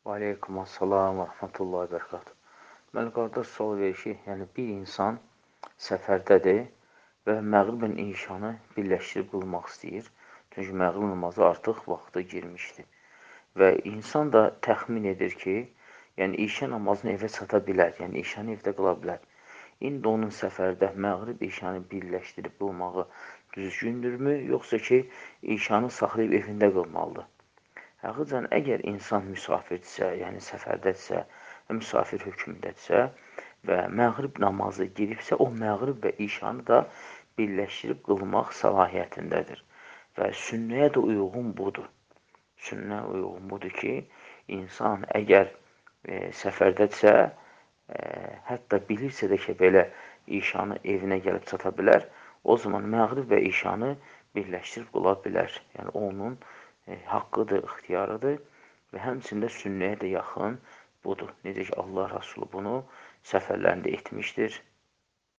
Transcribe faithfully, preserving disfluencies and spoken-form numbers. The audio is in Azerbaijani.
Və aleykumussalam və rəhmətullahi və bərəkatuhu. Deməli, qardaş sual verir ki, yəni bir insan səfərdədir və məğriblə işanı birləşdirib qılmaq istəyir. Çünki məğrib namazı artıq vaxtı girmişdir. Və insan da təxmin edir ki, yəni işə namazını evə çata bilər, yəni işanı evdə qıla bilər. İndi onun səfərdə məğrib işanı birləşdirib qılmağı düzgündürmü, yoxsa ki, işanı saxlayıb evində qılmalıdır? Həqiqətən, əgər insan müsafirdirsə, yəni səfərdədirsə, müsafir hökmündədirsə və məğrib namazı giribsə, o məğrib və işanı da birləşdirib qılmaq səlahiyyətindədir. Və sünnəyə də uyğun budur. Sünnəyə uyğun budur ki, insan əgər e, səfərdədirsə, e, hətta bilirsə də ki, belə işanı evinə gəlib çata bilər, o zaman məğrib və işanı birləşdirib qıla bilər. Yəni, onun E, haqqıdır, ixtiyarıdır və həmçində sünnəyə də yaxın budur. Necə ki, Allah Rasulü bunu səfərlərində etmişdir.